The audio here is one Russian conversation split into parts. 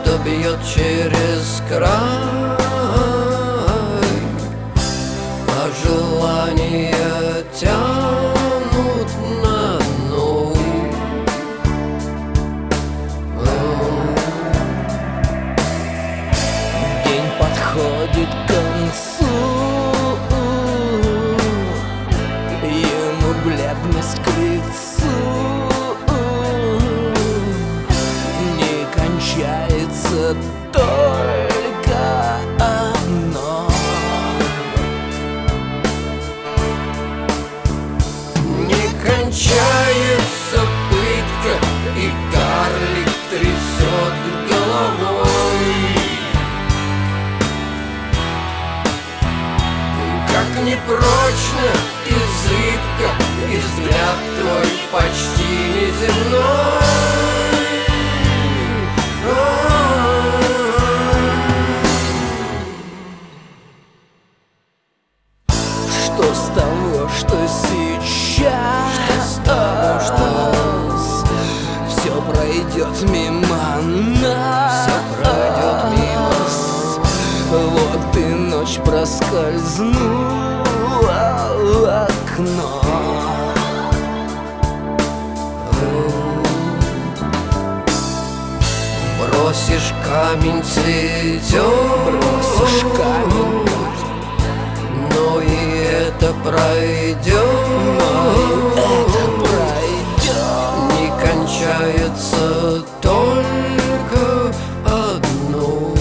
что бьет через край, а желания тянут на дно. День подходит к концу, ему бледность к лицу. Не кончается только одно. Не кончается пытка, и карлик трясет головой. Как непрочно и зыбко, и взгляд твой почти неземной. Что с того, что сейчас все пройдет мимо нас, пройдет мимо. Вот и ночь проскользнула в окно. Бросишь камень, цветет, Бросишь камень, но и это пройдет, не кончается только одно.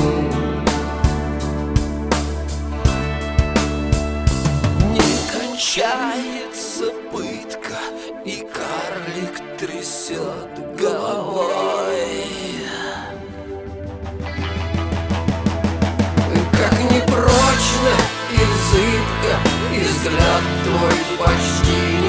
Не кончается пытка, и карлик трясет головой. Как непрочно и зыбко, и взгляд твой почти